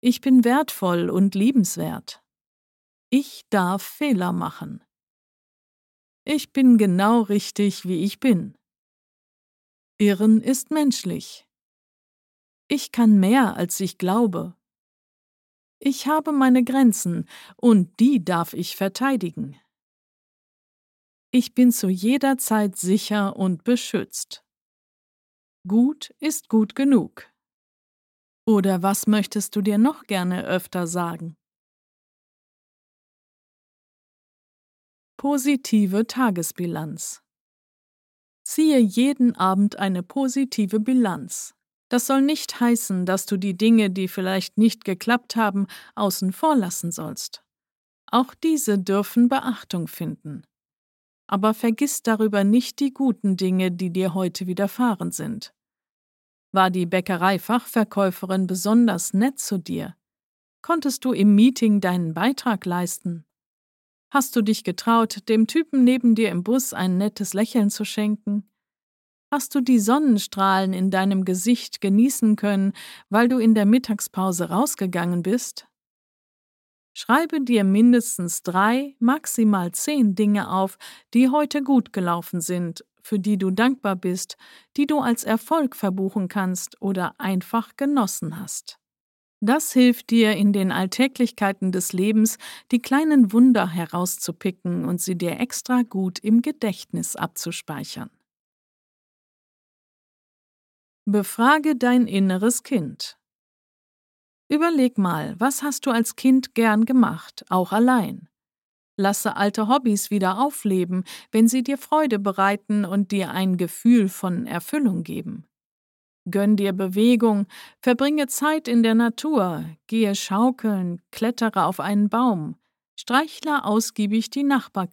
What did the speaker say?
Ich bin wertvoll und liebenswert. Ich darf Fehler machen. Ich bin genau richtig, wie ich bin. Irren ist menschlich. Ich kann mehr, als ich glaube. Ich habe meine Grenzen und die darf ich verteidigen. Ich bin zu jeder Zeit sicher und beschützt. Gut ist gut genug. Oder was möchtest du dir noch gerne öfter sagen? Positive Tagesbilanz. Ziehe jeden Abend eine positive Bilanz. Das soll nicht heißen, dass du die Dinge, die vielleicht nicht geklappt haben, außen vor lassen sollst. Auch diese dürfen Beachtung finden. Aber vergiss darüber nicht die guten Dinge, die dir heute widerfahren sind. War die Bäckereifachverkäuferin besonders nett zu dir? Konntest du im Meeting deinen Beitrag leisten? Hast du dich getraut, dem Typen neben dir im Bus ein nettes Lächeln zu schenken? Hast du die Sonnenstrahlen in deinem Gesicht genießen können, weil du in der Mittagspause rausgegangen bist? Schreibe dir mindestens 3, maximal 10 Dinge auf, die heute gut gelaufen sind, für die du dankbar bist, die du als Erfolg verbuchen kannst oder einfach genossen hast. Das hilft dir, in den Alltäglichkeiten des Lebens die kleinen Wunder herauszupicken und sie dir extra gut im Gedächtnis abzuspeichern. Befrage dein inneres Kind. Überleg mal, was hast du als Kind gern gemacht, auch allein? Lasse alte Hobbys wieder aufleben, wenn sie dir Freude bereiten und dir ein Gefühl von Erfüllung geben. Gönn dir Bewegung, verbringe Zeit in der Natur, gehe schaukeln, klettere auf einen Baum, streichle ausgiebig die Nachbarkinder